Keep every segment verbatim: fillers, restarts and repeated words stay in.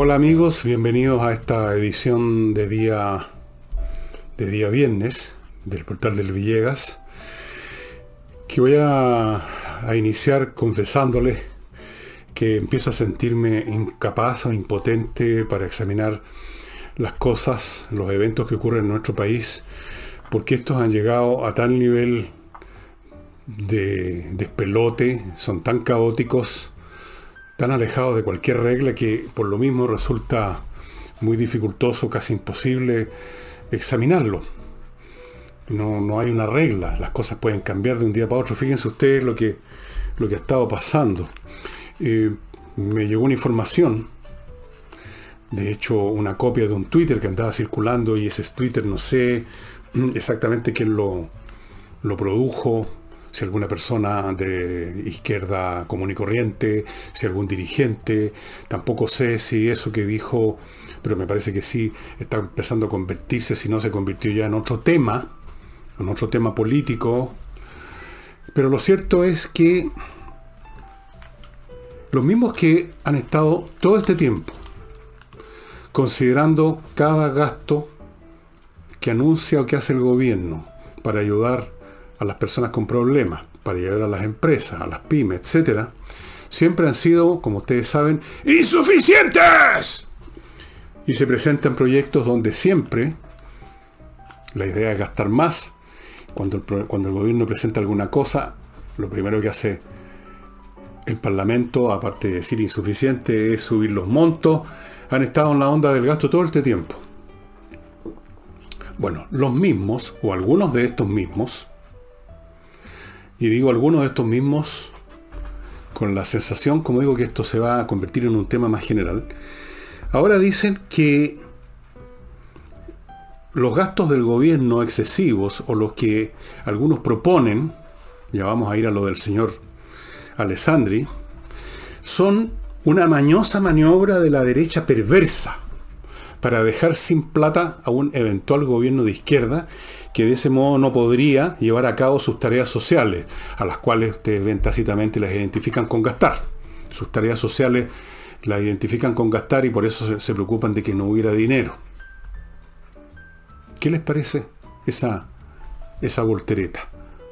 Hola amigos, bienvenidos a esta edición de día, de día viernes del portal del Villegas, que voy a, a iniciar confesándoles que empiezo a sentirme incapaz o impotente para examinar las cosas, los eventos que ocurren en nuestro país, porque estos han llegado a tal nivel de despelote, son tan caóticos, tan alejados de cualquier regla, que por lo mismo resulta muy dificultoso, casi imposible examinarlo. No, no hay una regla, las cosas pueden cambiar de un día para otro. Fíjense ustedes lo que, lo que ha estado pasando. Eh, me llegó una información, de hecho una copia de un Twitter que andaba circulando, y ese Twitter no sé exactamente quién lo, lo produjo, si alguna persona de izquierda común y corriente, si algún dirigente. Tampoco sé si eso que dijo, pero me parece que sí, está empezando a convertirse, si no se convirtió ya en otro tema, en otro tema político. Pero lo cierto es que los mismos que han estado todo este tiempo considerando cada gasto que anuncia o que hace el gobierno para ayudar a las personas con problemas, para ayudar a las empresas, a las pymes, etcétera, siempre han sido, como ustedes saben, insuficientes. Y se presentan proyectos donde siempre la idea es gastar más. Cuando el, cuando el gobierno presenta alguna cosa, lo primero que hace el Parlamento, aparte de decir insuficiente, es subir los montos. Han estado en la onda del gasto todo este tiempo. Bueno, los mismos, o algunos de estos mismos, y digo algunos de estos mismos con la sensación, como digo, que esto se va a convertir en un tema más general, ahora dicen que los gastos del gobierno excesivos, o los que algunos proponen, ya vamos a ir a lo del señor Alessandri, son una mañosa maniobra de la derecha perversa para dejar sin plata a un eventual gobierno de izquierda que de ese modo no podría llevar a cabo sus tareas sociales, a las cuales ustedes ven tácitamente las identifican con gastar. Sus tareas sociales las identifican con gastar, y por eso se, se preocupan de que no hubiera dinero. ¿Qué les parece esa, esa voltereta?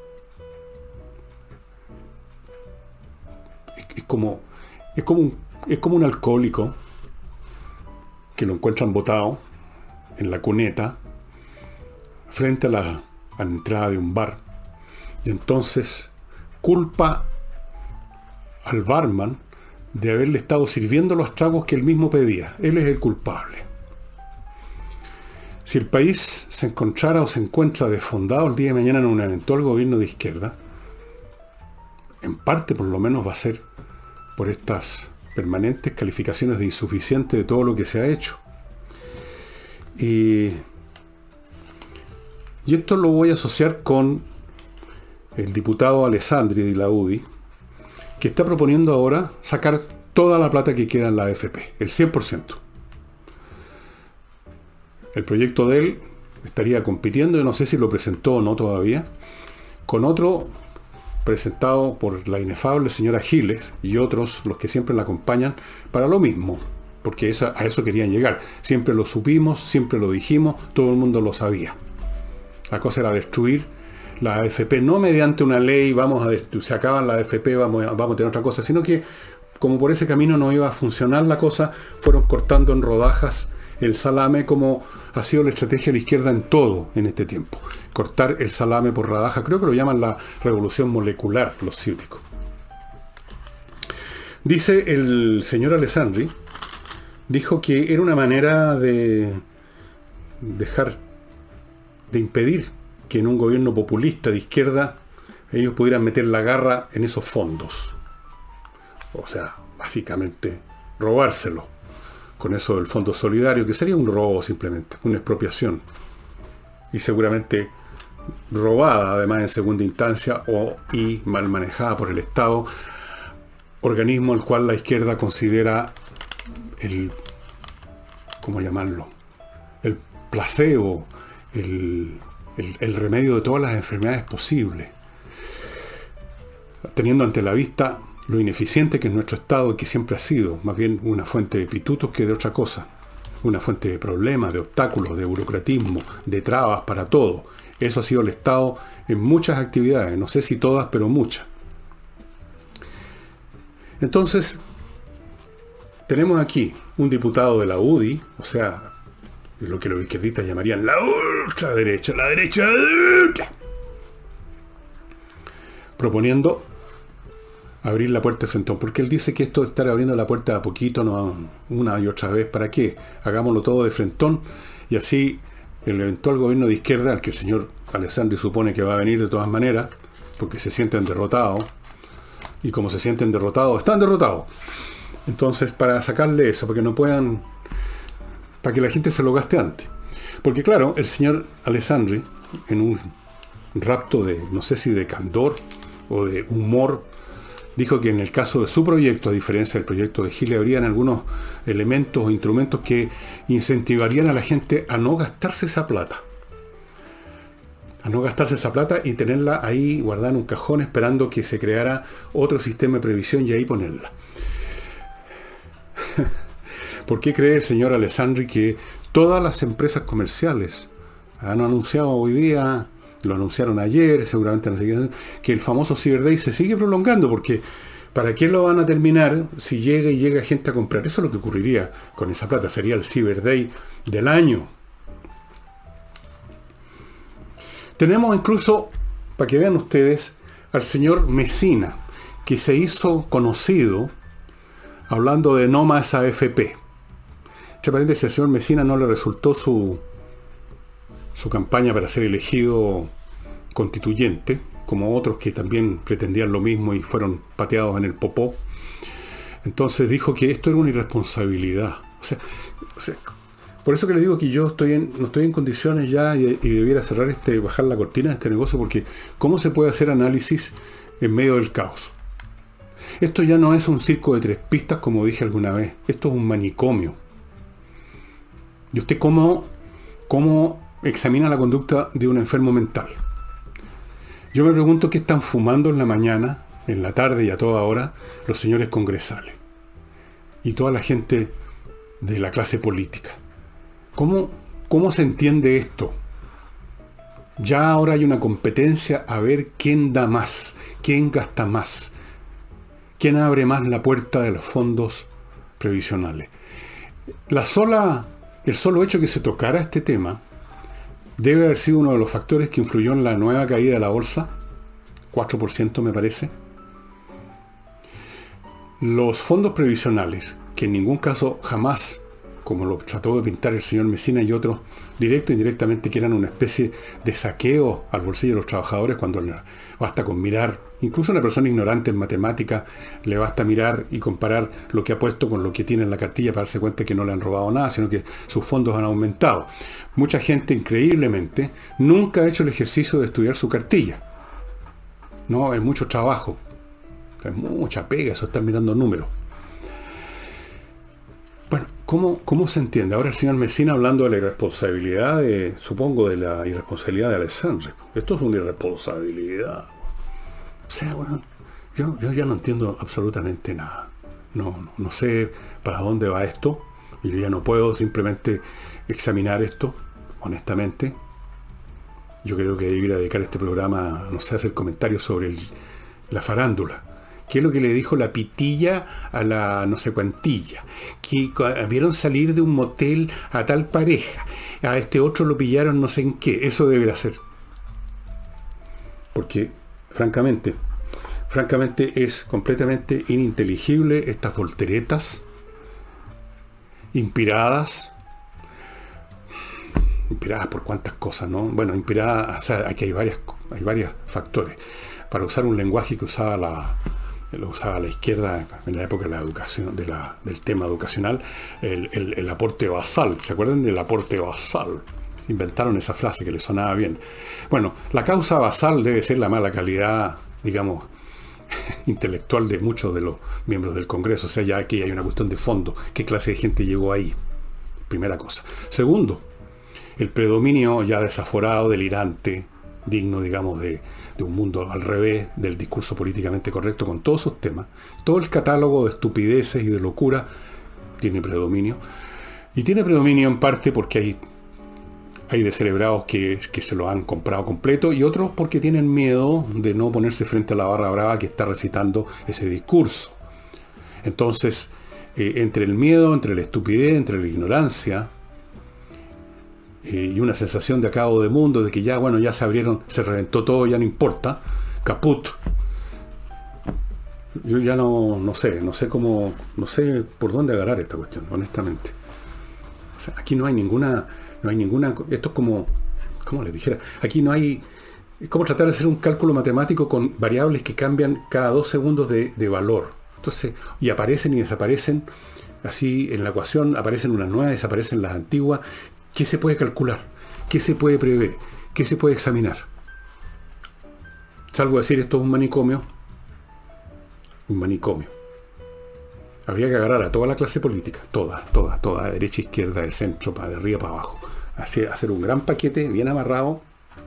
Es, es como, es como un, es como un alcohólico que lo encuentran botado en la cuneta frente a la, a la entrada de un bar, y entonces culpa al barman de haberle estado sirviendo los tragos que él mismo pedía. Él es el culpable. Si el país se encontrara o se encuentra desfondado el día de mañana en un eventual gobierno de izquierda, en parte por lo menos va a ser por estas permanentes calificaciones de insuficiente de todo lo que se ha hecho. Y Y esto lo voy a asociar con el diputado Alessandri de la U D I, que está proponiendo ahora sacar toda la plata que queda en la A F P, el cien por ciento. El proyecto de él estaría compitiendo, yo no sé si lo presentó o no todavía, con otro presentado por la inefable señora Giles y otros, los que siempre la acompañan, para lo mismo, porque esa, a eso querían llegar. Siempre lo supimos, siempre lo dijimos, todo el mundo lo sabía. La cosa era destruir la A F P, no mediante una ley, vamos a destruir, se acaban la A F P, vamos a, vamos a tener otra cosa, sino que como por ese camino no iba a funcionar la cosa, fueron cortando en rodajas el salame, como ha sido la estrategia de la izquierda en todo en este tiempo. Cortar el salame por rodajas, creo que lo llaman la revolución molecular, los ciúticos. Dice el señor Alessandri, dijo que era una manera de dejar, de impedir que en un gobierno populista de izquierda ellos pudieran meter la garra en esos fondos. O sea, básicamente robárselo con eso del fondo solidario, que sería un robo simplemente, una expropiación. Y seguramente robada además en segunda instancia, o y mal manejada por el Estado, organismo al cual la izquierda considera el, ¿cómo llamarlo?, el placebo, el, el, el remedio de todas las enfermedades posibles, teniendo ante la vista lo ineficiente que es nuestro Estado y que siempre ha sido más bien una fuente de pitutos que de otra cosa. Una fuente de problemas, de obstáculos, de burocratismo, de trabas para todo. Eso ha sido el Estado en muchas actividades, no sé si todas, pero muchas. Entonces, tenemos aquí un diputado de la U D I, o sea, lo que los izquierdistas llamarían la ultraderecha, la derecha ultra, proponiendo abrir la puerta de frentón, porque él dice que esto de estar abriendo la puerta a poquito, no una y otra vez, ¿para qué? Hagámoslo todo de frentón, y así el eventual gobierno de izquierda, al que el señor Alessandri supone que va a venir de todas maneras, porque se sienten derrotados, y como se sienten derrotados, están derrotados. Entonces, para sacarle eso, para que no puedan, para que la gente se lo gaste antes. Porque claro, el señor Alessandri, en un rapto de, no sé si de candor o de humor, dijo que en el caso de su proyecto, a diferencia del proyecto de Giles, habrían algunos elementos o instrumentos que incentivarían a la gente a no gastarse esa plata. A no gastarse esa plata y tenerla ahí guardada en un cajón esperando que se creara otro sistema de previsión y ahí ponerla. ¿Por qué cree el señor Alessandri que todas las empresas comerciales han anunciado hoy día, lo anunciaron ayer, seguramente no sé, que el famoso Cyber Day se sigue prolongando? Porque ¿para qué lo van a terminar si llega y llega gente a comprar? Eso es lo que ocurriría con esa plata, sería el Cyber Day del año. Tenemos incluso, para que vean ustedes, al señor Messina, que se hizo conocido hablando de no más A F P. Entre paréntesis, al señor Messina no le resultó su, su campaña para ser elegido constituyente, como otros que también pretendían lo mismo y fueron pateados en el popó. Entonces dijo que esto era una irresponsabilidad. O sea, o sea por eso que le digo que yo estoy en, no estoy en condiciones ya y, y debiera cerrar este, bajar la cortina de este negocio, porque ¿cómo se puede hacer análisis en medio del caos? Esto ya no es un circo de tres pistas, como dije alguna vez. Esto es un manicomio. ¿Y usted cómo, cómo examina la conducta de un enfermo mental? Yo me pregunto qué están fumando en la mañana, en la tarde y a toda hora los señores congresales y toda la gente de la clase política. ¿Cómo, cómo se entiende esto? Ya ahora hay una competencia a ver quién da más, quién gasta más, quién abre más la puerta de los fondos previsionales. La sola, el solo hecho que se tocara este tema debe haber sido uno de los factores que influyó en la nueva caída de la bolsa, cuatro por ciento me parece. Los fondos previsionales, que en ningún caso jamás, como lo trató de pintar el señor Messina y otros, directo e indirectamente, que eran una especie de saqueo al bolsillo de los trabajadores, cuando basta con mirar, incluso una persona ignorante en matemática, le basta mirar y comparar lo que ha puesto con lo que tiene en la cartilla para darse cuenta que no le han robado nada, sino que sus fondos han aumentado. Mucha gente, increíblemente, nunca ha hecho el ejercicio de estudiar su cartilla. No, es mucho trabajo, es mucha pega, eso estar mirando números. Bueno, ¿cómo, ¿cómo se entiende? Ahora el señor Messina hablando de la irresponsabilidad, de, supongo, de la irresponsabilidad de Alessandri. Esto es una irresponsabilidad. O sea, bueno, yo, yo ya no entiendo absolutamente nada. No, no, no sé para dónde va esto. Y yo ya no puedo simplemente examinar esto, honestamente. Yo creo que debiera dedicar este programa, no sé, a hacer comentarios sobre el, la farándula. ¿Qué es lo que le dijo la pitilla a la no sé cuantilla? Que vieron salir de un motel a tal pareja. A este otro lo pillaron no sé en qué. Eso deberá ser. Porque, francamente, francamente es completamente ininteligible estas volteretas inspiradas. Inspiradas por cuántas cosas, ¿no? Bueno, inspiradas, o sea, aquí hay varias, hay varios factores. Para usar un lenguaje que usaba la... lo usaba la izquierda en la época de la educación, de la, del tema educacional, el, el, el aporte basal. ¿Se acuerdan del aporte basal? Inventaron esa frase que le sonaba bien. Bueno, la causa basal debe ser la mala calidad, digamos, intelectual de muchos de los miembros del Congreso. O sea, ya aquí hay una cuestión de fondo. ¿Qué clase de gente llegó ahí? Primera cosa. Segundo, el predominio ya desaforado, delirante, digno, digamos, de, de un mundo al revés del discurso políticamente correcto con todos sus temas. Todo el catálogo de estupideces y de locura tiene predominio. Y tiene predominio en parte porque hay, hay descerebrados que, que se lo han comprado completo y otros porque tienen miedo de no ponerse frente a la barra brava que está recitando ese discurso. Entonces, eh, entre el miedo, entre la estupidez, entre la ignorancia eh, y una sensación de acabo de mundo, de que ya, bueno, ya se abrieron, se reventó todo, ya no importa, caput. Yo ya no, no sé, no sé cómo, no sé por dónde agarrar esta cuestión, honestamente. O sea, aquí no hay ninguna, no hay ninguna, esto es como, ¿cómo les dijera? Aquí no hay, es como tratar de hacer un cálculo matemático con variables que cambian cada dos segundos de, de valor. Entonces, y aparecen y desaparecen, así en la ecuación aparecen unas nuevas, desaparecen las antiguas. ¿Qué se puede calcular? ¿Qué se puede prever? ¿Qué se puede examinar? Salvo decir, esto es un manicomio, un manicomio. Habría que agarrar a toda la clase política, toda, toda, toda, de derecha, izquierda, de centro, para de arriba, para abajo. Así, hacer un gran paquete, bien amarrado.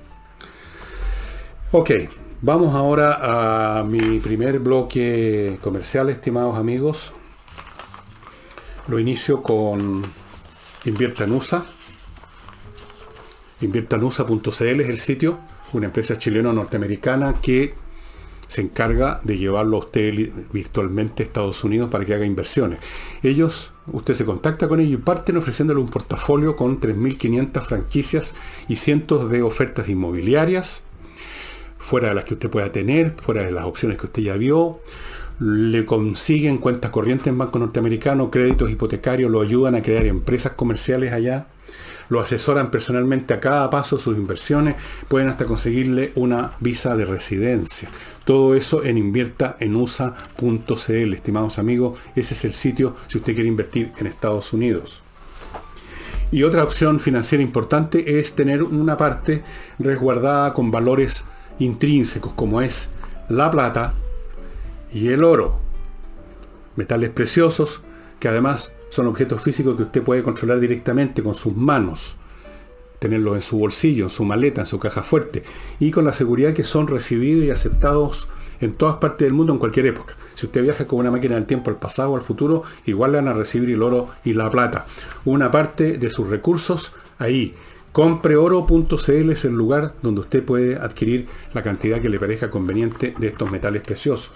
Ok, vamos ahora a mi primer bloque comercial, estimados amigos. Lo inicio con Invierta en U S A. invierta en U S A punto c l es el sitio, una empresa chileno-norteamericana que se encarga de llevarlo a usted virtualmente a Estados Unidos para que haga inversiones. Ellos, usted se contacta con ellos y parten ofreciéndole un portafolio con tres mil quinientas franquicias y cientos de ofertas inmobiliarias, fuera de las que usted pueda tener, fuera de las opciones que usted ya vio. Le consiguen cuentas corrientes en banco norteamericano, créditos hipotecarios, lo ayudan a crear empresas comerciales allá, lo asesoran personalmente a cada paso de sus inversiones, pueden hasta conseguirle una visa de residencia. Todo eso en invierta en U S A punto c l, estimados amigos. Ese es el sitio si usted quiere invertir en Estados Unidos. Y otra opción financiera importante es tener una parte resguardada con valores intrínsecos, como es la plata y el oro, metales preciosos que además son objetos físicos que usted puede controlar directamente con sus manos, tenerlos en su bolsillo, en su maleta, en su caja fuerte, y con la seguridad que son recibidos y aceptados en todas partes del mundo en cualquier época. Si usted viaja con una máquina del tiempo al pasado o al futuro, igual le van a recibir el oro y la plata. Una parte de sus recursos ahí. compre oro punto c l es el lugar donde usted puede adquirir la cantidad que le parezca conveniente de estos metales preciosos.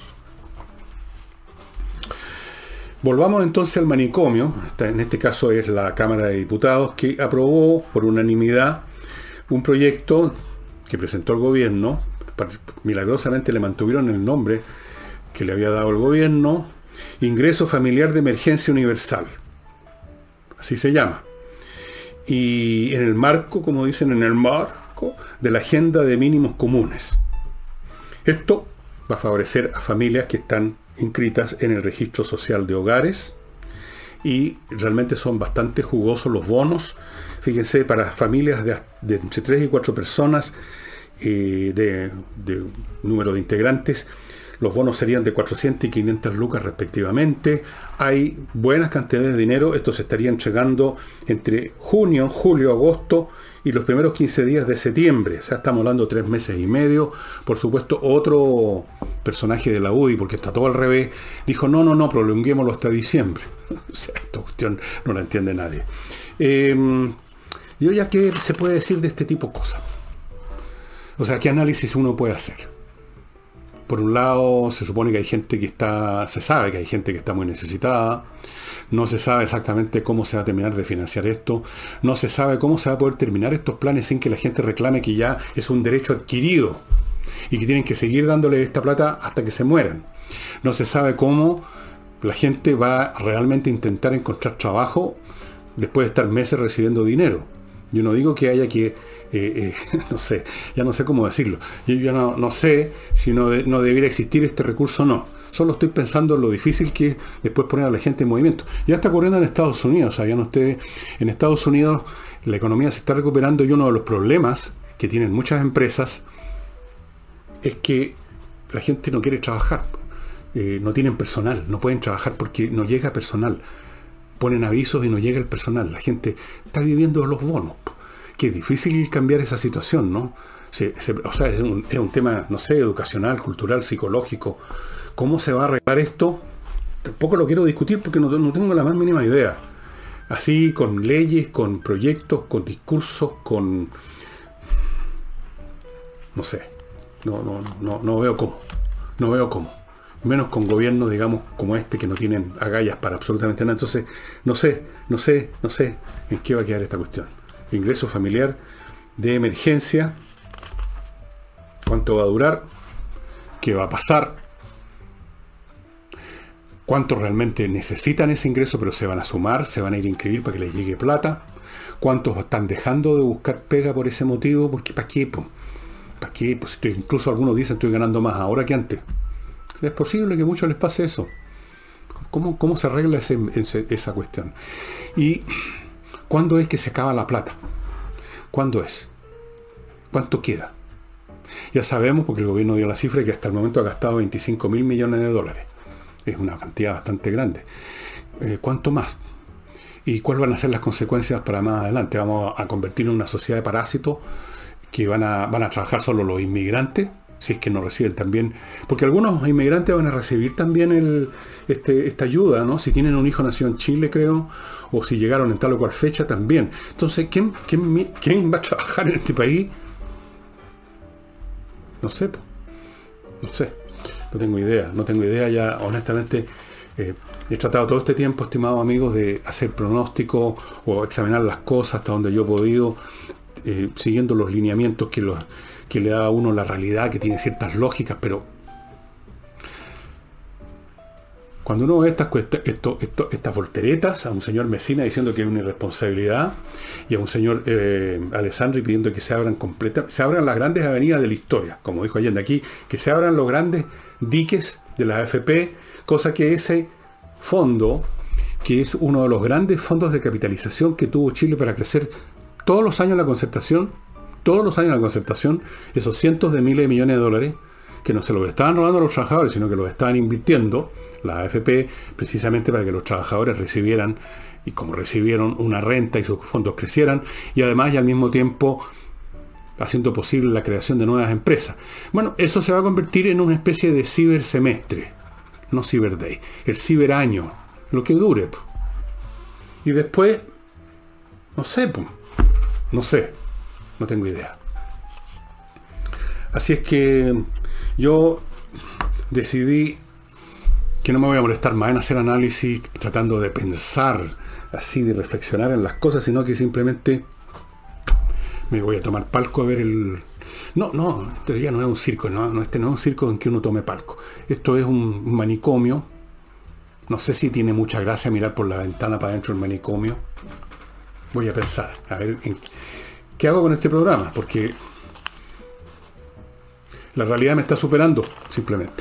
Volvamos entonces al manicomio. En este caso es la Cámara de Diputados que aprobó por unanimidad un proyecto que presentó el gobierno. Milagrosamente le mantuvieron el nombre que le había dado el gobierno: Ingreso Familiar de Emergencia Universal. Así se llama. Y en el marco, como dicen, en el marco de la Agenda de Mínimos Comunes. Esto va a favorecer a familias que están inscritas en el registro social de hogares y realmente son bastante jugosos los bonos. Fíjense, para familias de, de entre tres y cuatro personas eh, de, de número de integrantes, los bonos serían de cuatrocientas y quinientas lucas respectivamente. Hay buenas cantidades de dinero. Esto se estaría entregando entre junio, julio, agosto y los primeros quince días de septiembre. O sea, estamos hablando de tres meses y medio. Por supuesto, otro personaje de la U D I, porque está todo al revés, dijo, no, no, no, prolonguémoslo hasta diciembre. O sea, esta cuestión no la entiende nadie. Eh, ¿Y hoy a qué se puede decir de este tipo de cosas? O sea, ¿qué análisis uno puede hacer? Por un lado, se supone que hay gente que está, se sabe que hay gente que está muy necesitada, no se sabe exactamente cómo se va a terminar de financiar esto, no se sabe cómo se va a poder terminar estos planes sin que la gente reclame que ya es un derecho adquirido y que tienen que seguir dándole esta plata hasta que se mueran. No se sabe cómo la gente va realmente a intentar encontrar trabajo después de estar meses recibiendo dinero. Yo no digo que haya que, eh, eh, no sé, ya no sé cómo decirlo. Yo ya no, no sé si no, de, no debiera existir este recurso o no. Solo estoy pensando en lo difícil que es después poner a la gente en movimiento. Ya está ocurriendo en Estados Unidos. ¿Sabían ustedes? En Estados Unidos la economía se está recuperando y uno de los problemas que tienen muchas empresas es que la gente no quiere trabajar. Eh, no tienen personal, no pueden trabajar porque no llega personal. Ponen avisos y no llega el personal. La gente está viviendo de los bonos. que es difícil cambiar esa situación, ¿no? Se, se, o sea, es un, es un tema, no sé, educacional, cultural, psicológico. ¿Cómo se va a arreglar esto? Tampoco lo quiero discutir porque no, no tengo la más mínima idea. Así, con leyes, con proyectos, con discursos, con... No sé. No, no, no, no veo cómo. No veo cómo. Menos con gobiernos, digamos, como este, que no tienen agallas para absolutamente nada. Entonces, no sé, no sé, no sé en qué va a quedar esta cuestión. Ingreso familiar de emergencia. ¿Cuánto va a durar? ¿Qué va a pasar? ¿Cuántos realmente necesitan ese ingreso pero se van a sumar, se van a ir a inscribir para que les llegue plata? ¿Cuántos están dejando de buscar pega por ese motivo? Porque ¿para qué? ¿Para qué? Pues estoy, incluso algunos dicen estoy ganando más ahora que antes. Es posible que a muchos les pase eso. ¿Cómo, cómo se arregla ese, ese, esa cuestión? ¿Y cuándo es que se acaba la plata? ¿Cuándo es? ¿Cuánto queda? Ya sabemos, porque el gobierno dio la cifra, que hasta el momento ha gastado veinticinco mil millones de dólares. Es una cantidad bastante grande. Eh, ¿Cuánto más? ¿Y cuáles van a ser las consecuencias para más adelante? ¿Vamos a convertirnos en una sociedad de parásitos que van a, van a trabajar solo los inmigrantes? Si es que no reciben también, porque algunos inmigrantes van a recibir también el, este, esta ayuda, ¿no? Si tienen un hijo nacido en Chile, creo, o si llegaron en tal o cual fecha, también. Entonces, ¿quién, quién, quién va a trabajar en este país? No sé, no sé, no tengo idea, no tengo idea ya, honestamente. Eh, he tratado todo este tiempo, estimados amigos, de hacer pronósticos o examinar las cosas hasta donde yo he podido, eh, siguiendo los lineamientos que los que le da a uno la realidad, que tiene ciertas lógicas, pero cuando uno ve estas, esto, esto, estas volteretas, a un señor Mesina diciendo que es una irresponsabilidad, y a un señor eh, Alessandri pidiendo que se abran completa, se abran las grandes avenidas de la historia, como dijo Allende aquí, que se abran los grandes diques de la A F P, cosa que ese fondo, que es uno de los grandes fondos de capitalización que tuvo Chile para crecer todos los años la concertación, todos los años la concertación, esos cientos de miles de millones de dólares, que no se los estaban robando a los trabajadores, sino que los estaban invirtiendo, la A F P, precisamente para que los trabajadores recibieran, y como recibieron una renta y sus fondos crecieran, y además y al mismo tiempo haciendo posible la creación de nuevas empresas. Bueno, eso se va a convertir en una especie de cibersemestre, no Cyber Day, el ciberaño, lo que dure. Y después, no sé, no sé, no tengo idea. Así es que yo decidí que no me voy a molestar más en hacer análisis, tratando de pensar así, de reflexionar en las cosas, sino que simplemente me voy a tomar palco a ver el... No, no, esto ya no es un circo, no, no, este no es un circo en que uno tome palco. Esto es un manicomio. No sé si tiene mucha gracia mirar por la ventana para adentro del manicomio. Voy a pensar, a ver en, qué hago con este programa, porque la realidad me está superando, simplemente.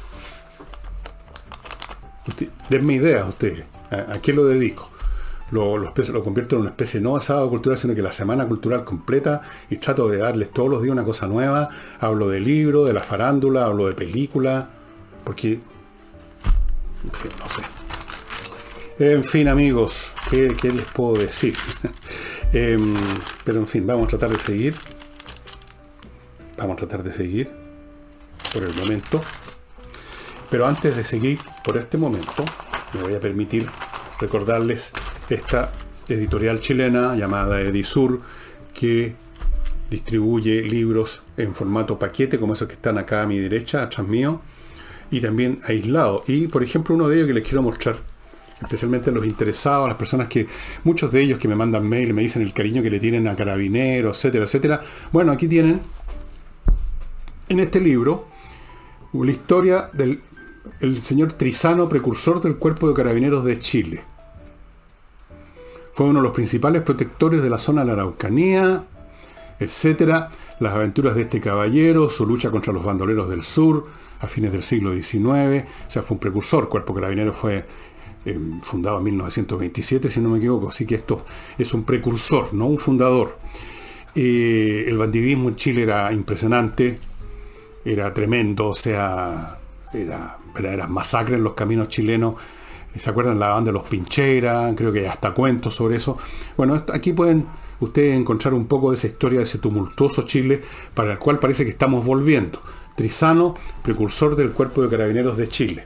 Usted, denme ideas ustedes, ¿a, a qué lo dedico? Lo, lo, lo convierto en una especie no asado cultural, sino que la semana cultural completa, y trato de darles todos los días una cosa nueva. Hablo de libros, de la farándula, hablo de películas, porque, en fin, no sé. En fin, amigos, ¿qué, qué les puedo decir? eh, pero en fin, vamos a tratar de seguir. Vamos a tratar de seguir por el momento. Pero antes de seguir por este momento, me voy a permitir recordarles esta editorial chilena llamada Edisur, que distribuye libros en formato paquete, como esos que están acá a mi derecha, atrás mío, y también aislados. Y, por ejemplo, uno de ellos que les quiero mostrar, especialmente a los interesados, a las personas que, muchos de ellos que me mandan mail, me dicen el cariño que le tienen a Carabineros, etcétera, etcétera. Bueno, aquí tienen, en este libro, la historia del el señor Trizano, precursor del Cuerpo de Carabineros de Chile. Fue uno de los principales protectores de la zona de la Araucanía, etcétera. Las aventuras de este caballero, su lucha contra los bandoleros del sur a fines del siglo diecinueve. O sea, fue un precursor. Cuerpo Carabinero fue eh, fundado en mil novecientos veintisiete, si no me equivoco. Así que esto es un precursor, no un fundador. Eh, el bandidismo en Chile era impresionante, era tremendo, o sea, era verdaderas masacres en los caminos chilenos. ¿Se acuerdan la banda de los Pincheras? Creo que hay hasta cuentos sobre eso. Bueno, aquí pueden ustedes encontraron un poco de esa historia, de ese tumultuoso Chile, para el cual parece que estamos volviendo. Trizano, precursor del Cuerpo de Carabineros de Chile.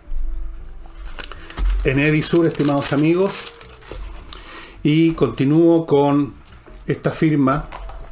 En Edisur, estimados amigos, y continúo con esta firma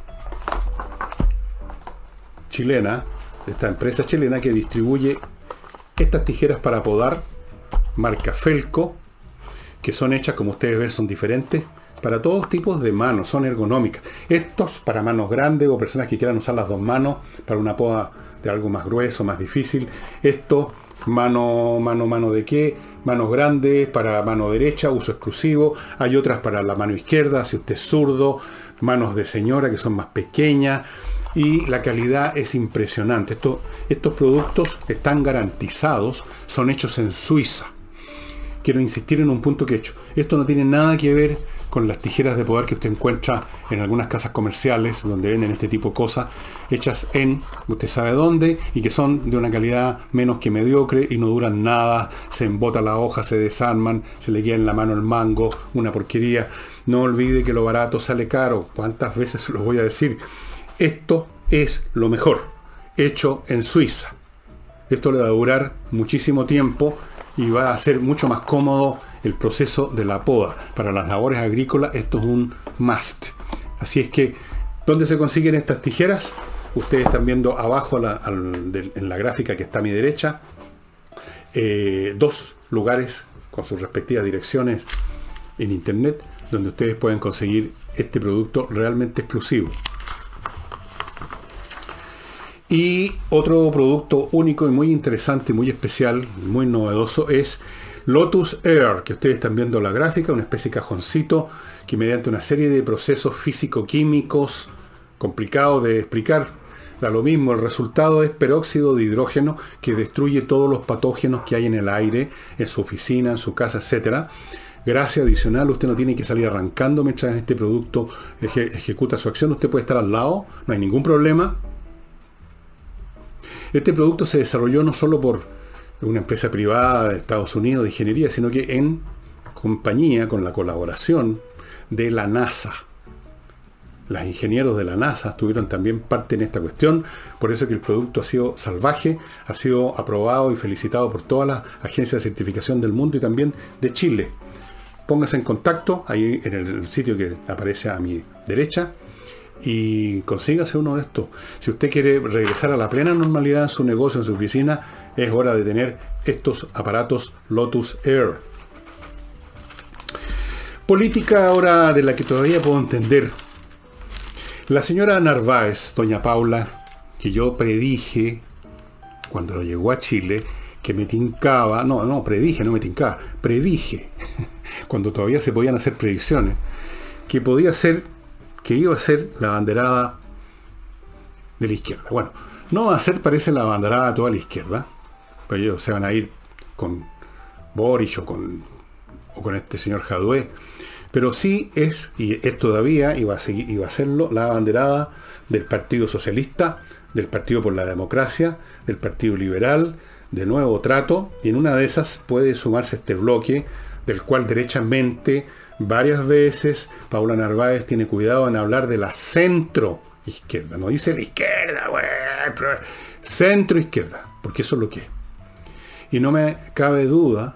chilena, esta empresa chilena que distribuye estas tijeras para podar, marca Felco, que son hechas, como ustedes ven, son diferentes, para todos tipos de manos, son ergonómicas. Estos para manos grandes o personas que quieran usar las dos manos para una poda de algo más grueso, más difícil. Esto, mano, mano, mano de qué, manos grandes para mano derecha, uso exclusivo. Hay otras para la mano izquierda, si usted es zurdo, manos de señora que son más pequeñas. Y la calidad es impresionante. Esto, estos productos están garantizados, son hechos en Suiza. Quiero insistir en un punto que he hecho. Esto no tiene nada que ver con las tijeras de podar que usted encuentra en algunas casas comerciales donde venden este tipo de cosas, hechas en, usted sabe dónde, y que son de una calidad menos que mediocre y no duran nada, se embota la hoja, se desarman, se le queda en la mano el mango, una porquería. No olvide que lo barato sale caro. ¿Cuántas veces se los voy a decir? Esto es lo mejor, hecho en Suiza. Esto le va a durar muchísimo tiempo y va a ser mucho más cómodo el proceso de la poda. Para las labores agrícolas esto es un must. Así es que, ¿dónde se consiguen estas tijeras? Ustedes están viendo abajo la, al, de, en la gráfica que está a mi derecha, eh, dos lugares con sus respectivas direcciones en internet donde ustedes pueden conseguir este producto realmente exclusivo. Y otro producto único y muy interesante, muy especial, muy novedoso es Lotus Air, que ustedes están viendo la gráfica, una especie de cajoncito que mediante una serie de procesos físico-químicos complicados de explicar, da lo mismo, el resultado es peróxido de hidrógeno que destruye todos los patógenos que hay en el aire, en su oficina, en su casa, etcétera. Gracia adicional, usted no tiene que salir arrancando mientras este producto eje- ejecuta su acción, usted puede estar al lado, no hay ningún problema. Este producto se desarrolló no solo por una empresa privada de Estados Unidos de ingeniería, sino que en compañía, con la colaboración de la NASA. Los ingenieros de la NASA tuvieron también parte en esta cuestión, por eso que el producto ha sido salvaje, ha sido aprobado y felicitado por todas las agencias de certificación del mundo y también de Chile. Póngase en contacto ahí en el sitio que aparece a mi derecha y consígase uno de estos. Si usted quiere regresar a la plena normalidad en su negocio, en su oficina, es hora de tener estos aparatos Lotus Air. Política ahora de la que todavía puedo entender. La señora Narváez, doña Paula, que yo predije cuando llegó a Chile, que me tincaba, no, no, predije, no me tincaba, predije, cuando todavía se podían hacer predicciones, que podía ser, que iba a ser la banderada de la izquierda. Bueno, no va a ser, parece, la banderada de toda la izquierda, pero ellos se van a ir con Boris o con, o con este señor Jadwe, pero sí es, y es todavía, y va a seguir, y va a serlo, la banderada del Partido Socialista, del Partido por la Democracia, del Partido Liberal, de Nuevo Trato, y en una de esas puede sumarse este bloque, del cual derechamente varias veces Paula Narváez tiene cuidado en hablar de la centro izquierda. No dice la izquierda, güey, centro izquierda, porque eso es lo que es. Y no me cabe duda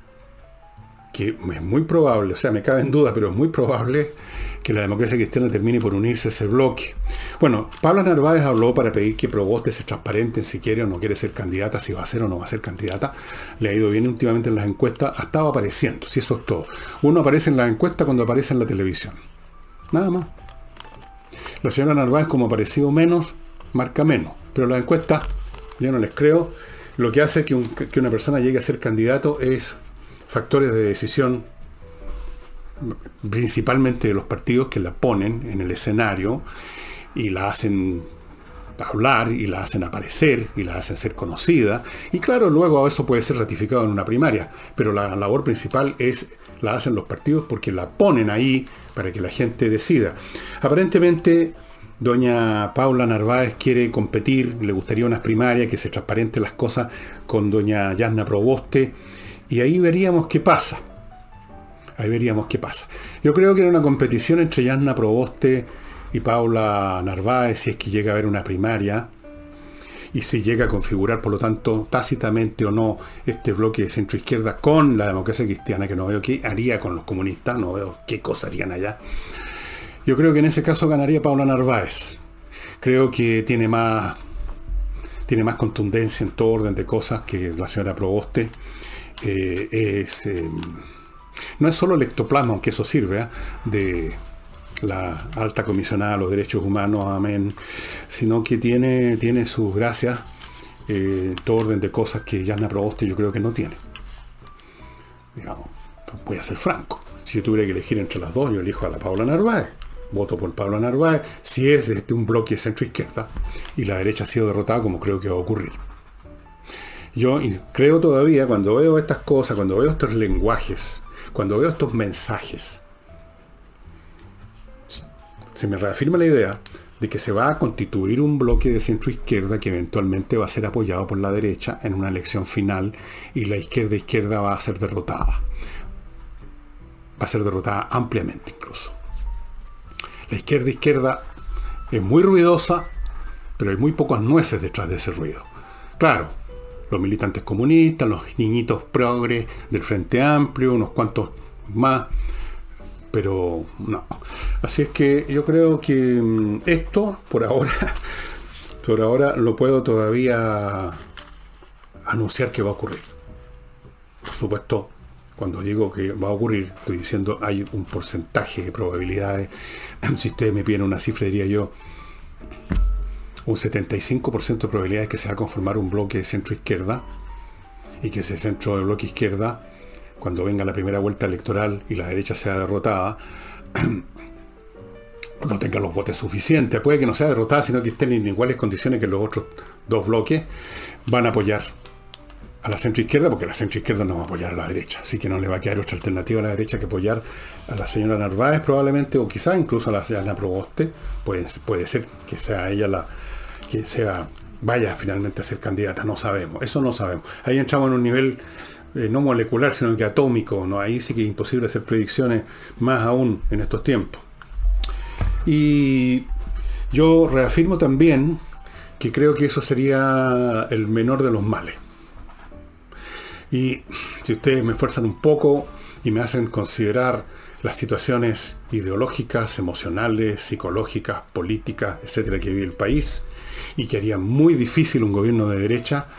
que es muy probable, o sea, me cabe en duda, pero es muy probable que la democracia cristiana termine por unirse a ese bloque. Bueno, Paula Narváez habló para pedir que Proboste se transparente si quiere o no quiere ser candidata, si va a ser o no va a ser candidata. Le ha ido bien últimamente en las encuestas, ha estado apareciendo, si eso es todo. Uno aparece en las encuestas cuando aparece en la televisión. Nada más. La señora Narváez, como ha aparecido menos, marca menos. Pero las encuestas, yo no les creo. Lo que hace que, un, que una persona llegue a ser candidato es factores de decisión, principalmente de los partidos que la ponen en el escenario y la hacen hablar y la hacen aparecer y la hacen ser conocida, y claro, luego eso puede ser ratificado en una primaria, pero la labor principal es la hacen los partidos porque la ponen ahí para que la gente decida. Aparentemente doña Paula Narváez quiere competir, le gustaría unas primarias, que se transparenten las cosas con doña Yasna Proboste, y ahí veríamos qué pasa. Ahí veríamos qué pasa. Yo creo que era una competición entre Yasna Proboste y Paula Narváez, si es que llega a haber una primaria, y si llega a configurar, por lo tanto, tácitamente o no, este bloque de centro-izquierda con la democracia cristiana, que no veo qué haría con los comunistas, no veo qué cosa harían allá. Yo creo que en ese caso ganaría Paula Narváez. Creo que tiene más, tiene más contundencia en todo orden de cosas que la señora Proboste. Eh, es, eh, no es solo el ectoplasma, aunque eso sirve, ¿eh? de la alta comisionada a los derechos humanos, amén, sino que tiene, tiene sus gracias, eh, todo orden de cosas que Yasna Proboste yo creo que no tiene. Digamos, voy a ser franco, si yo tuviera que elegir entre las dos, yo elijo a la Paula Narváez, voto por Paula Narváez, si es desde un bloque centro-izquierda y la derecha ha sido derrotada, como creo que va a ocurrir. Yo creo todavía, cuando veo estas cosas, cuando veo estos lenguajes, cuando veo estos mensajes, se me reafirma la idea de que se va a constituir un bloque de centro-izquierda que eventualmente va a ser apoyado por la derecha en una elección final y la izquierda-izquierda va a ser derrotada. Va a ser derrotada ampliamente incluso. La izquierda-izquierda es muy ruidosa, pero hay muy pocas nueces detrás de ese ruido. Claro, los militantes comunistas, los niñitos progres del Frente Amplio, unos cuantos más, pero no. Así es que yo creo que esto, por ahora, por ahora lo puedo todavía anunciar que va a ocurrir. Por supuesto, cuando digo que va a ocurrir, estoy diciendo hay un porcentaje de probabilidades. Si ustedes me piden una cifra, diría yo un setenta y cinco por ciento de probabilidades que se va a conformar un bloque de centro-izquierda y que ese centro de bloque izquierda, cuando venga la primera vuelta electoral y la derecha sea derrotada, no tenga los votos suficientes. Puede que no sea derrotada, sino que estén en iguales condiciones que los otros dos bloques, van a apoyar a la centroizquierda, porque la centroizquierda no va a apoyar a la derecha. Así que no le va a quedar otra alternativa a la derecha que apoyar a la señora Narváez, probablemente, o quizás incluso a la señora Proboste. Puede, puede ser que sea ella la que sea vaya finalmente a ser candidata, no sabemos. Eso no sabemos. Ahí entramos en un nivel eh, no molecular, sino que atómico, ¿no? Ahí sí que es imposible hacer predicciones, más aún en estos tiempos. Y yo reafirmo también que creo que eso sería el menor de los males. Y si ustedes me esfuerzan un poco y me hacen considerar las situaciones ideológicas, emocionales, psicológicas, políticas, etcétera, que vive el país, y que haría muy difícil un gobierno de derecha,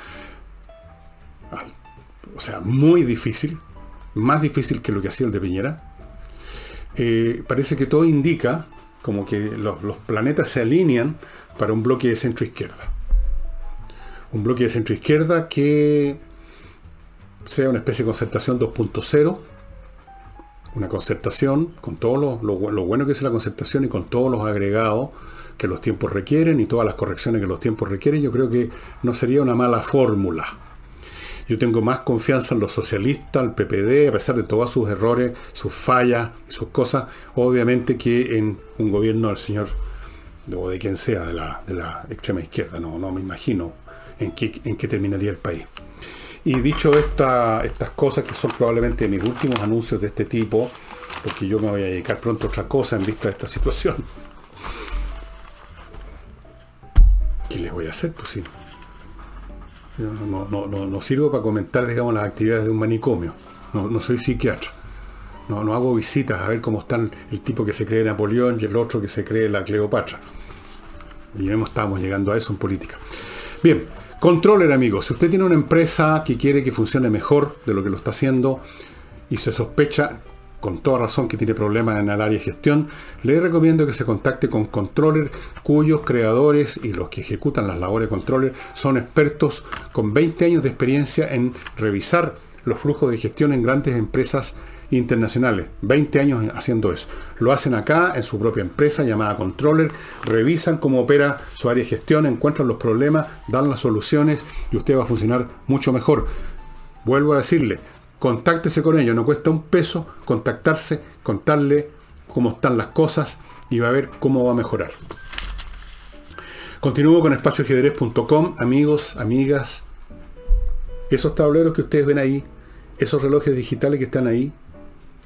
o sea, muy difícil, más difícil que lo que hacía el de Piñera, eh, parece que todo indica como que los, los planetas se alinean para un bloque de centro-izquierda. Un bloque de centro-izquierda que sea una especie de concertación dos punto cero, una concertación con todo lo, lo, lo bueno que es la concertación y con todos los agregados que los tiempos requieren y todas las correcciones que los tiempos requieren. Yo creo que no sería una mala fórmula. Yo tengo más confianza en los socialistas, el P P D, a pesar de todos sus errores, sus fallas, sus cosas, obviamente, que en un gobierno del señor, o de quien sea, de la, de la extrema izquierda. No, no me imagino en qué, en qué terminaría el país. Y dicho esta, estas cosas, que son probablemente mis últimos anuncios de este tipo, porque yo me voy a dedicar pronto a otra cosa en vista de esta situación. ¿Qué les voy a hacer? Pues sí. No, no, no, no sirvo para comentar, digamos, las actividades de un manicomio. No, no soy psiquiatra. No, no hago visitas a ver cómo están el tipo que se cree Napoleón y el otro que se cree la Cleopatra. Y ya estamos llegando a eso en política. Bien. Controller, amigos. Si usted tiene una empresa que quiere que funcione mejor de lo que lo está haciendo y se sospecha con toda razón que tiene problemas en el área de gestión, le recomiendo que se contacte con Controller, cuyos creadores y los que ejecutan las labores de Controller son expertos con veinte años de experiencia en revisar los flujos de gestión en grandes empresas internacionales. veinte años haciendo eso. Lo hacen acá en su propia empresa llamada Controller, revisan cómo opera su área de gestión, encuentran los problemas, dan las soluciones y usted va a funcionar mucho mejor. Vuelvo a decirle, contáctese con ellos, no cuesta un peso contactarse, contarle cómo están las cosas y va a ver cómo va a mejorar. Continúo con espacio ajedrez punto com, amigos, amigas. Esos tableros que ustedes ven ahí, esos relojes digitales que están ahí,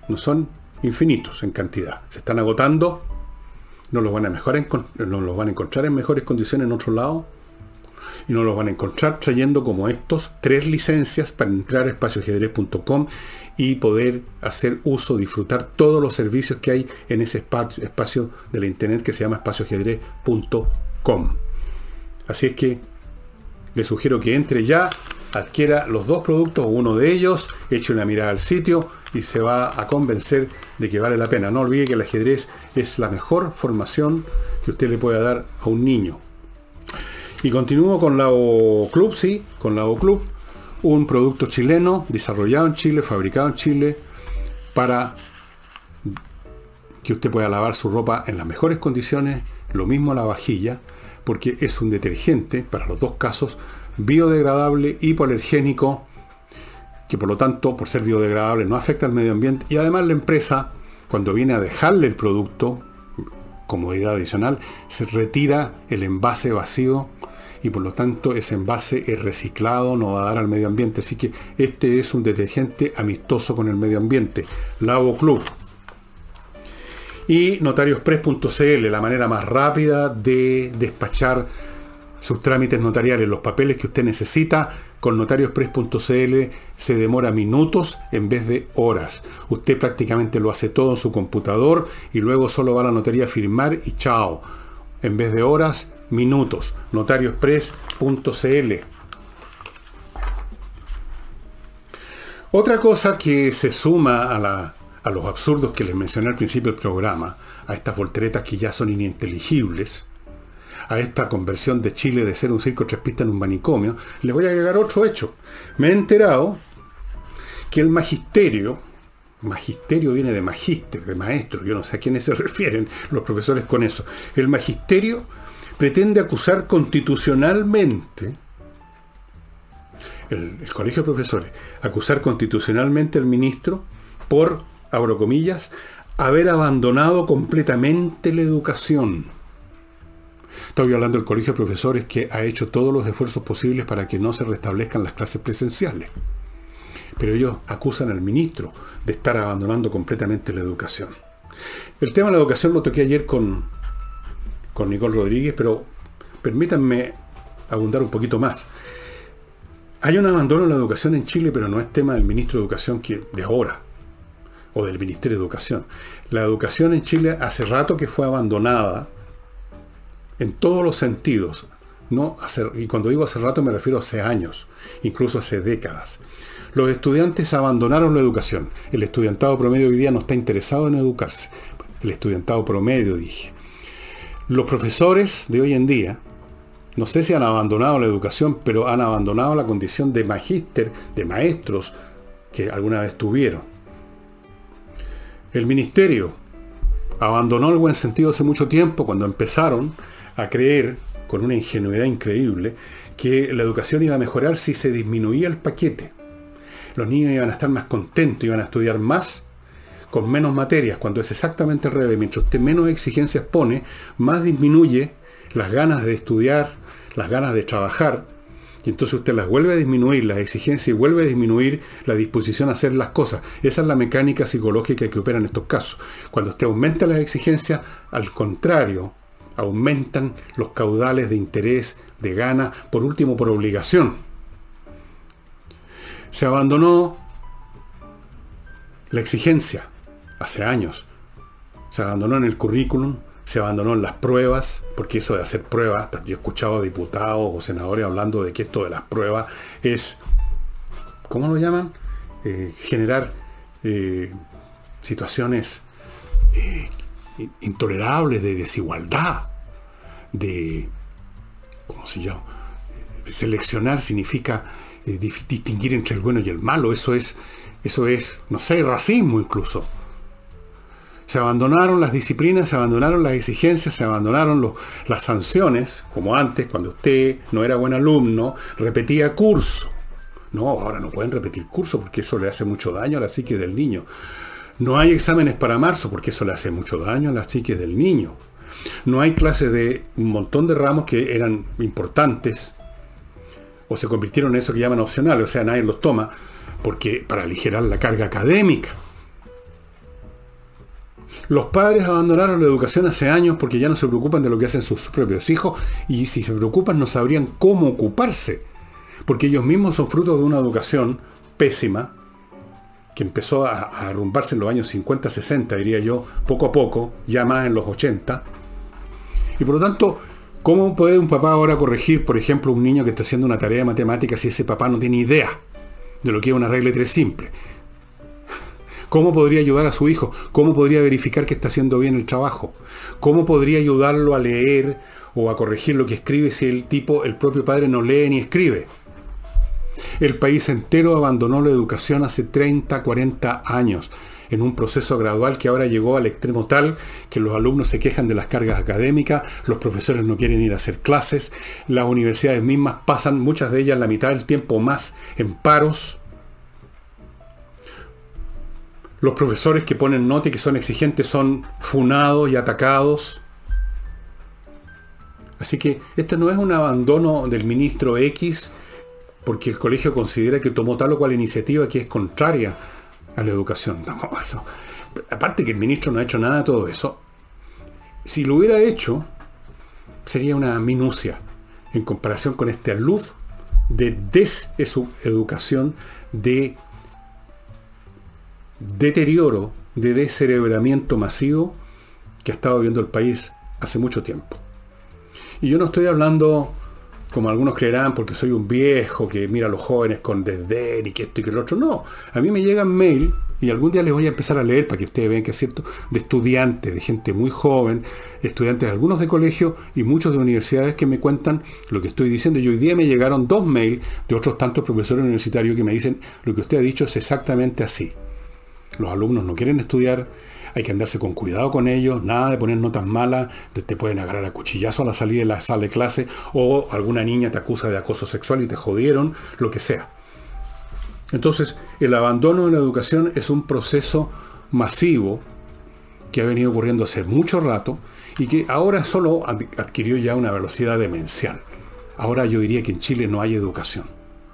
no son infinitos en cantidad. Se están agotando, no los van a, mejorar, no los van a encontrar en mejores condiciones en otro lado, y no los van a encontrar trayendo como estos tres licencias para entrar a espacio ajedrez punto com y poder hacer uso, disfrutar todos los servicios que hay en ese espacio, espacio de la internet que se llama espacio ajedrez punto com. Así es que le sugiero que entre ya, adquiera los dos productos o uno de ellos, eche una mirada al sitio y se va a convencer de que vale la pena. No olvide que el ajedrez es la mejor formación que usted le pueda dar a un niño. Y continúo con la O Club, sí, con la O Club, un producto chileno, desarrollado en Chile, fabricado en Chile, para que usted pueda lavar su ropa en las mejores condiciones, lo mismo la vajilla, porque es un detergente, para los dos casos, biodegradable, hipoalergénico, que por lo tanto, por ser biodegradable, no afecta al medio ambiente, y además la empresa, cuando viene a dejarle el producto, comodidad adicional, se retira el envase vacío, y por lo tanto ese envase es reciclado, no va a dar al medio ambiente. Así que este es un detergente amistoso con el medio ambiente. Lavo Club. Y notariospress punto c l, la manera más rápida de despachar sus trámites notariales, los papeles que usted necesita. Con notariospress punto c l se demora minutos en vez de horas. Usted prácticamente lo hace todo en su computador y luego solo va a la notaría a firmar y chao. En vez de horas, minutos. notariospress punto c l. Otra cosa que se suma a, la, a los absurdos que les mencioné al principio del programa, a estas volteretas que ya son ininteligibles, a esta conversión de Chile de ser un circo tres pistas en un manicomio, le voy a agregar otro hecho. Me he enterado que el magisterio, magisterio viene de magíster, de maestro, yo no sé a quiénes se refieren los profesores con eso, el magisterio pretende acusar constitucionalmente, el, el colegio de profesores, acusar constitucionalmente al ministro por, abro comillas, haber abandonado completamente la educación. Estoy hablando del colegio de profesores que ha hecho todos los esfuerzos posibles para que no se restablezcan las clases presenciales. Pero ellos acusan al ministro de estar abandonando completamente la educación. El tema de la educación lo toqué ayer con, con Nicole Rodríguez, pero permítanme abundar un poquito más. Hay un abandono en la educación en Chile, pero no es tema del ministro de Educación que, de ahora, o del Ministerio de Educación. La educación en Chile hace rato que fue abandonada en todos los sentidos. No hace, y cuando digo hace rato me refiero a hace años, incluso hace décadas. Los estudiantes abandonaron la educación. El estudiantado promedio hoy día no está interesado en educarse. El estudiantado promedio, dije. Los profesores de hoy en día, no sé si han abandonado la educación, pero han abandonado la condición de magíster, de maestros que alguna vez tuvieron. El ministerio abandonó el buen sentido hace mucho tiempo cuando empezaron a creer, con una ingenuidad increíble, que la educación iba a mejorar si se disminuía el paquete. Los niños iban a estar más contentos, iban a estudiar más con menos materias, cuando es exactamente al revés. Mientras usted menos exigencias pone, más disminuye las ganas de estudiar, las ganas de trabajar, y entonces usted las vuelve a disminuir, las exigencias, y vuelve a disminuir la disposición a hacer las cosas. Esa es la mecánica psicológica que opera en estos casos. Cuando usted aumenta las exigencias, al contrario, aumentan los caudales de interés, de gana, por último por obligación. Se abandonó la exigencia hace años. Se abandonó en el currículum, se abandonó en las pruebas, porque eso de hacer pruebas, yo he escuchado a diputados o senadores hablando de que esto de las pruebas es, ¿cómo lo llaman? Eh, generar eh, situaciones eh, intolerables de desigualdad, de, ¿cómo se llama? Seleccionar significa eh, distinguir entre el bueno y el malo. Eso es, eso es, no sé, racismo incluso. Se abandonaron las disciplinas, se abandonaron las exigencias, se abandonaron los, las sanciones, como antes, cuando usted no era buen alumno, repetía curso. No, ahora no pueden repetir curso porque eso le hace mucho daño a la psique del niño. No hay exámenes para marzo porque eso le hace mucho daño a la psique del niño. No hay clases de un montón de ramos que eran importantes o se convirtieron en eso que llaman opcionales, o sea, nadie los toma porque para aligerar la carga académica. Los padres abandonaron la educación hace años porque ya no se preocupan de lo que hacen sus propios hijos, y si se preocupan no sabrían cómo ocuparse, porque ellos mismos son frutos de una educación pésima que empezó a, a arrumbarse en los años cincuenta, sesenta, diría yo, poco a poco, ya más en los ochenta. Y por lo tanto, ¿cómo puede un papá ahora corregir, por ejemplo, un niño que está haciendo una tarea de matemáticas si ese papá no tiene idea de lo que es una regla de tres simple? ¿Cómo podría ayudar a su hijo? ¿Cómo podría verificar que está haciendo bien el trabajo? ¿Cómo podría ayudarlo a leer o a corregir lo que escribe si el tipo, el propio padre, no lee ni escribe? El país entero abandonó la educación hace treinta, cuarenta años, en un proceso gradual que ahora llegó al extremo tal que los alumnos se quejan de las cargas académicas, los profesores no quieren ir a hacer clases, las universidades mismas pasan, muchas de ellas, la mitad del tiempo más en paros. Los profesores que ponen nota y que son exigentes son funados y atacados. Así que esto no es un abandono del ministro X porque el colegio considera que tomó tal o cual iniciativa que es contraria a la educación. No, eso. Aparte que el ministro no ha hecho nada de todo eso. Si lo hubiera hecho, sería una minucia en comparación con este alud de deseducación, de deterioro, de descerebramiento masivo que ha estado viviendo el país hace mucho tiempo. Y yo no estoy hablando, como algunos creerán, porque soy un viejo que mira a los jóvenes con desdén y que esto y que lo otro. No, a mí me llegan mail, y algún día les voy a empezar a leer para que ustedes vean que es cierto, de estudiantes, de gente muy joven, estudiantes algunos de colegio y muchos de universidades que me cuentan lo que estoy diciendo. Y hoy día me llegaron dos mails de otros tantos profesores universitarios que me dicen lo que usted ha dicho es exactamente así. Los alumnos no quieren estudiar, hay que andarse con cuidado con ellos, nada de poner notas malas, te pueden agarrar a cuchillazo a la salida de la sala de clase, o alguna niña te acusa de acoso sexual y te jodieron, lo que sea. Entonces, el abandono de la educación es un proceso masivo que ha venido ocurriendo hace mucho rato y que ahora solo adquirió ya una velocidad demencial. Ahora yo diría que en Chile no hay educación.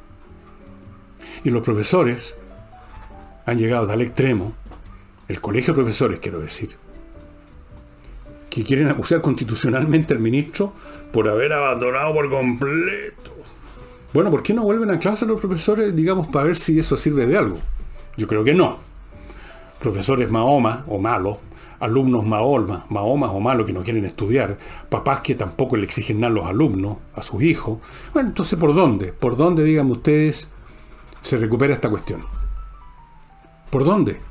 Y los profesores han llegado a tal extremo, el colegio de profesores quiero decir, que quieren acusar constitucionalmente al ministro por haber abandonado por completo. Bueno, ¿por qué no vuelven a clase los profesores, digamos, para ver si eso sirve de algo? Yo creo que no. Profesores Mahoma o malos, alumnos Mahoma, Mahomas o malos que no quieren estudiar, papás que tampoco le exigen nada a los alumnos, a sus hijos. Bueno, entonces, ¿por dónde? ¿Por dónde, díganme ustedes, se recupera esta cuestión? ¿Por dónde?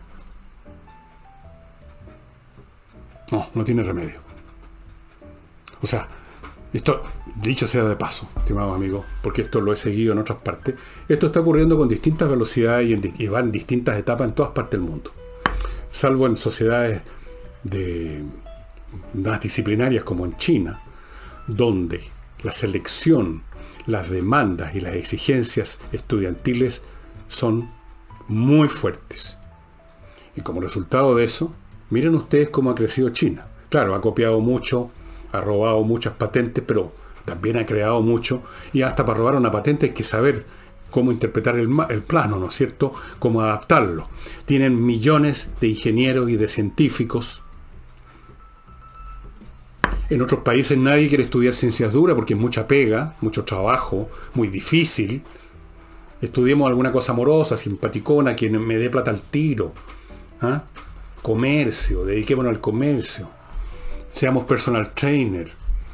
No, no tiene remedio. O sea, esto, dicho sea de paso, estimado amigo, porque esto lo he seguido en otras partes, esto está ocurriendo con distintas velocidades y, en, y va en distintas etapas en todas partes del mundo. Salvo en sociedades de, más disciplinarias como en China, donde la selección, las demandas y las exigencias estudiantiles son muy fuertes. Y como resultado de eso, miren ustedes cómo ha crecido China. Claro, ha copiado mucho, ha robado muchas patentes, pero también ha creado mucho. Y hasta para robar una patente hay que saber cómo interpretar el, el plano, ¿no es cierto? Cómo adaptarlo. Tienen millones de ingenieros y de científicos. En otros países nadie quiere estudiar ciencias duras porque es mucha pega, mucho trabajo, muy difícil. Estudiemos alguna cosa amorosa, simpaticona, que me dé plata al tiro. ¿Ah? Comercio, dediquémonos al comercio. Seamos personal trainer.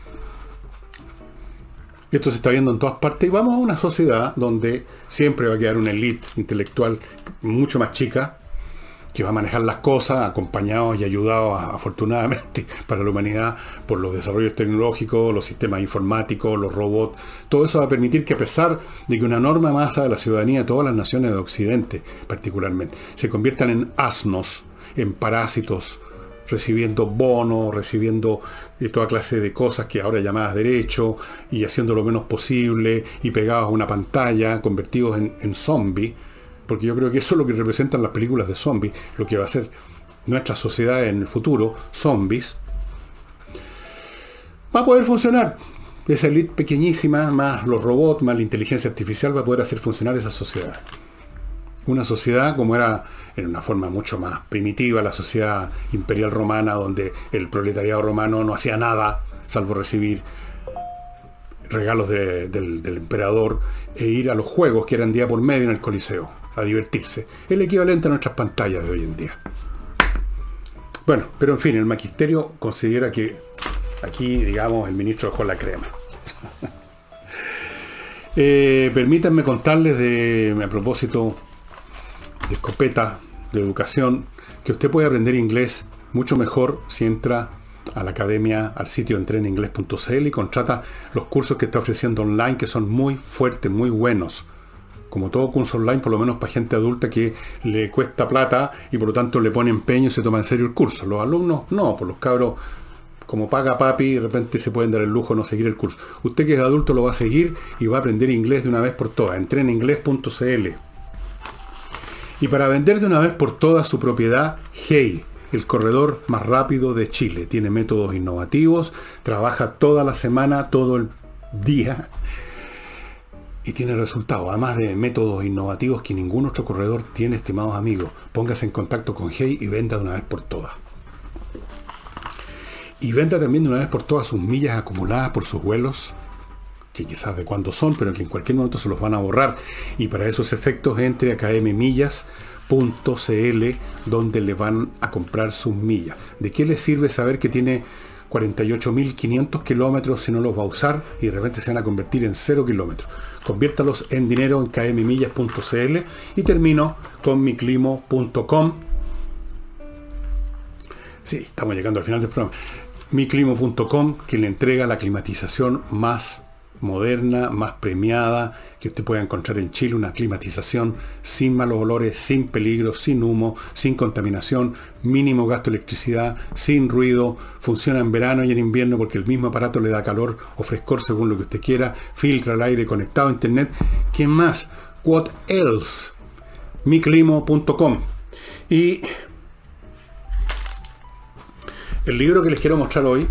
Esto se está viendo en todas partes y vamos a una sociedad donde siempre va a quedar una élite intelectual mucho más chica que va a manejar las cosas, acompañados y ayudados afortunadamente para la humanidad por los desarrollos tecnológicos, los sistemas informáticos, los robots. Todo eso va a permitir que, a pesar de que una enorme masa de la ciudadanía de todas las naciones de Occidente particularmente se conviertan en asnos, en parásitos, recibiendo bonos, recibiendo toda clase de cosas que ahora llamadas derecho, y haciendo lo menos posible, y pegados a una pantalla, convertidos en, en zombies, porque yo creo que eso es lo que representan las películas de zombies, lo que va a ser nuestra sociedad en el futuro, zombies, va a poder funcionar. Esa élite pequeñísima, más los robots, más la inteligencia artificial, va a poder hacer funcionar esa sociedad. Una sociedad como era, en una forma mucho más primitiva, la sociedad imperial romana, donde el proletariado romano no hacía nada, salvo recibir regalos de, del, del emperador e ir a los juegos que eran día por medio en el Coliseo, a divertirse. El equivalente a nuestras pantallas de hoy en día. Bueno, pero en fin, el magisterio considera que aquí, digamos, el ministro dejó la crema. eh, permítanme contarles de, a propósito de escopeta, de educación, que usted puede aprender inglés mucho mejor si entra a la academia, al sitio entrena inglés punto c l y contrata los cursos que está ofreciendo online, que son muy fuertes, muy buenos. Como todo curso online, por lo menos para gente adulta que le cuesta plata y por lo tanto le pone empeño y se toma en serio el curso. Los alumnos no, por los cabros, como paga papi, de repente se pueden dar el lujo de no seguir el curso. Usted que es adulto lo va a seguir y va a aprender inglés de una vez por todas. entrena inglés punto c l. Y para vender de una vez por todas su propiedad, Hey, el corredor más rápido de Chile. Tiene métodos innovativos, trabaja toda la semana, todo el día y tiene resultados. Además de métodos innovativos que ningún otro corredor tiene, estimados amigos. Póngase en contacto con Hey y venda de una vez por todas. Y venda también de una vez por todas sus millas acumuladas por sus vuelos, que quizás de cuándo son, pero que en cualquier momento se los van a borrar. Y para esos efectos entre a k m millas punto c l, donde le van a comprar sus millas. ¿De qué le sirve saber que tiene cuarenta y ocho mil quinientos kilómetros si no los va a usar y de repente se van a convertir en cero kilómetros? Conviértalos en dinero en k m millas punto c l. Y termino con mi climo punto com. Sí, estamos llegando al final del programa. mi climo punto com, que le entrega la climatización más moderna, más premiada que usted pueda encontrar en Chile. Una climatización sin malos olores, sin peligro, sin humo, sin contaminación, mínimo gasto de electricidad, sin ruido. Funciona en verano y en invierno porque el mismo aparato le da calor o frescor según lo que usted quiera. Filtra el aire, conectado a internet. ¿Qué más? What else? mi climo punto com. Y el libro que les quiero mostrar hoy,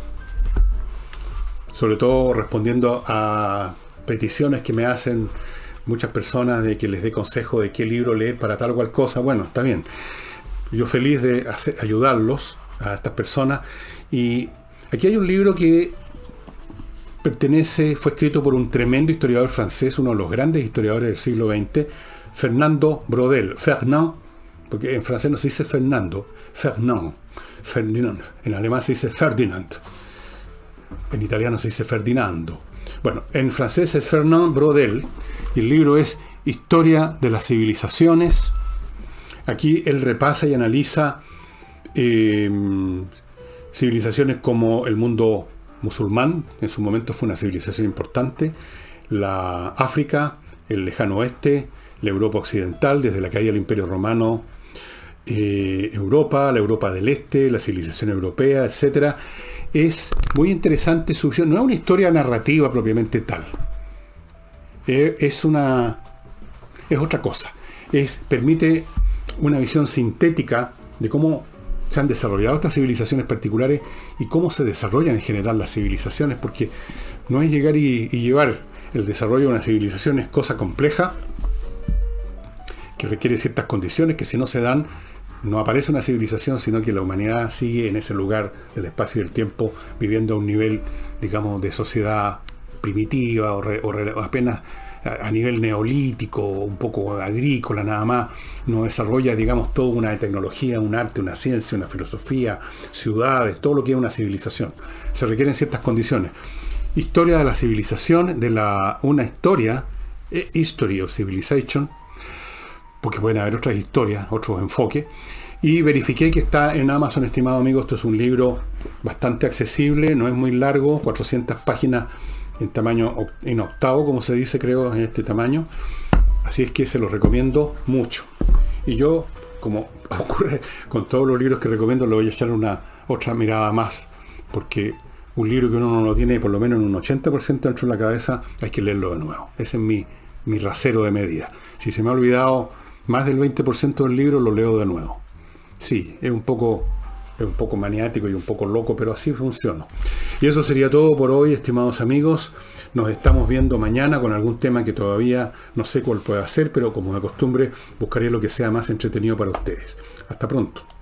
sobre todo respondiendo a peticiones que me hacen muchas personas de que les dé consejo de qué libro leer para tal o cual cosa. Bueno, está bien. Yo feliz de hacer, ayudarlos a estas personas. Y aquí hay un libro que pertenece, fue escrito por un tremendo historiador francés, uno de los grandes historiadores del siglo veinte, Fernando Braudel. Fernand, porque en francés no se dice Fernando, Fernand. Ferdinand. En alemán se dice Ferdinand. En italiano se dice Ferdinando. Bueno, en francés es Fernand Braudel y el libro es Historia de las Civilizaciones. Aquí él repasa y analiza eh, civilizaciones como el mundo musulmán, en su momento fue una civilización importante, la África, el lejano oeste, la Europa occidental, desde la caída del Imperio Romano, eh, Europa, la Europa del Este, la civilización europea, etcétera. Es muy interesante su visión. No es una historia narrativa propiamente tal. Eh, es una... es otra cosa. Es, permite una visión sintética de cómo se han desarrollado estas civilizaciones particulares y cómo se desarrollan en general las civilizaciones, porque no es llegar y, y llevar el desarrollo de una civilización, es cosa compleja que requiere ciertas condiciones que si no se dan no aparece una civilización, sino que la humanidad sigue en ese lugar del espacio y del tiempo viviendo a un nivel, digamos, de sociedad primitiva o, re, o, re, o apenas a, a nivel neolítico, un poco agrícola nada más. No desarrolla, digamos, toda una tecnología, un arte, una ciencia, una filosofía, ciudades, todo lo que es una civilización. Se requieren ciertas condiciones. Historia de la civilización, de la una historia, History of Civilization, porque pueden haber otras historias, otros enfoques, y verifiqué que está en Amazon, estimado amigo. Esto es un libro bastante accesible, no es muy largo, cuatrocientas páginas en tamaño, en octavo, como se dice, creo, en este tamaño. Así es que se los recomiendo mucho. Y yo, como ocurre con todos los libros que recomiendo, le voy a echar una otra mirada más, porque un libro que uno no lo tiene por lo menos en un ochenta por ciento dentro de la cabeza, hay que leerlo de nuevo. Ese es mi, mi rasero de medida. Si se me ha olvidado más del veinte por ciento del libro, lo leo de nuevo. Sí, es un poco Es un poco maniático y un poco loco, pero así funciona. Y eso sería todo por hoy, estimados amigos. Nos estamos viendo mañana con algún tema que todavía no sé cuál puede ser, pero como de costumbre buscaré lo que sea más entretenido para ustedes. Hasta pronto.